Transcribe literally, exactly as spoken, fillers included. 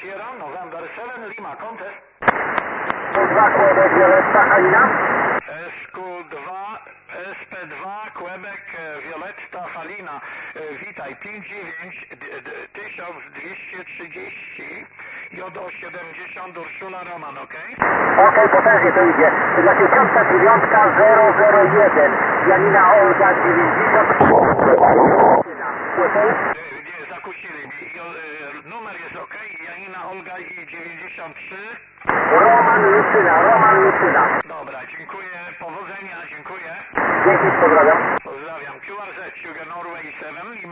Sierra, November seven, Lima, contest. dwa Quebec, Violetta, Halina. S Q dwa, S P dwa, Quebec, Violetta, Halina. Witaj, pięć dziewięć tysiąc dwieście trzydzieści, J O siedemdziesiąt, Urszula Roman, ok? Okej, potężnie to idzie. Dla ciebie piątka dziewiątka zero zero jeden. Janina Olga dziewięćdziesiąt. Nie, zakusili mi. Numer jest ok, Janina Olga i dziewięćdziesiąt trzy. Roman Lucyna, Roman Lucyna. Dobra, dziękuję, powodzenia, dziękuję. Dzięki, pozdrawiam. Pozdrawiam. Q R Z, Sugar Norway seven,